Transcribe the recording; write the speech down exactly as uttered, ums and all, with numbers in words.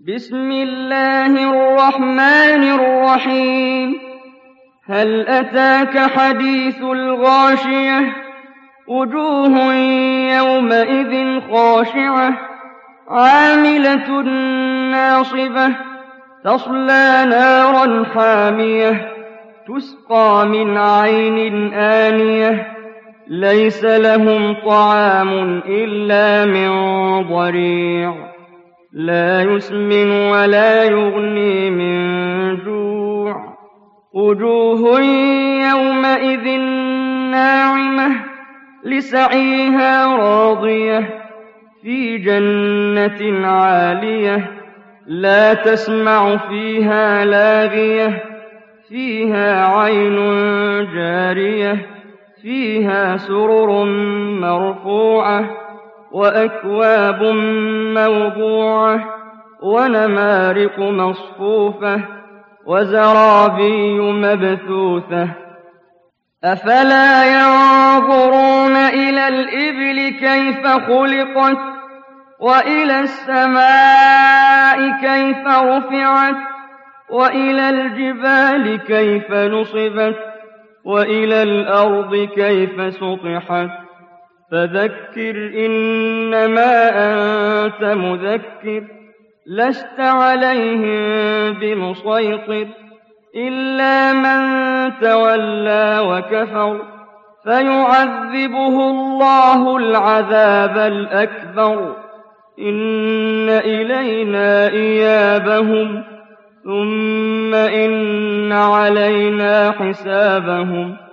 بسم الله الرحمن الرحيم هل أتاك حديث الغاشية وجوه يومئذ خاشعة عاملة ناصبة تصلى نارا حامية تسقى من عين آنية ليس لهم طعام إلا من ضريع لا يسمن ولا يغني من جوع وجوه يومئذ ناعمة لسعيها راضية في جنة عالية لا تسمع فيها لاغية فيها عين جارية فيها سرر مرفوعة وأكواب موضوعة ونمارق مصفوفة وزرابي مبثوثة أفلا ينظرون إلى الإبل كيف خلقت وإلى السماء كيف رفعت وإلى الجبال كيف نصبت وإلى الأرض كيف سطحت فذكر إنما أنت مذكر لست عليهم بمسيطر إلا من تولى وكفر فيعذبه الله العذاب الأكبر إن إلينا إيابهم ثم إن علينا حسابهم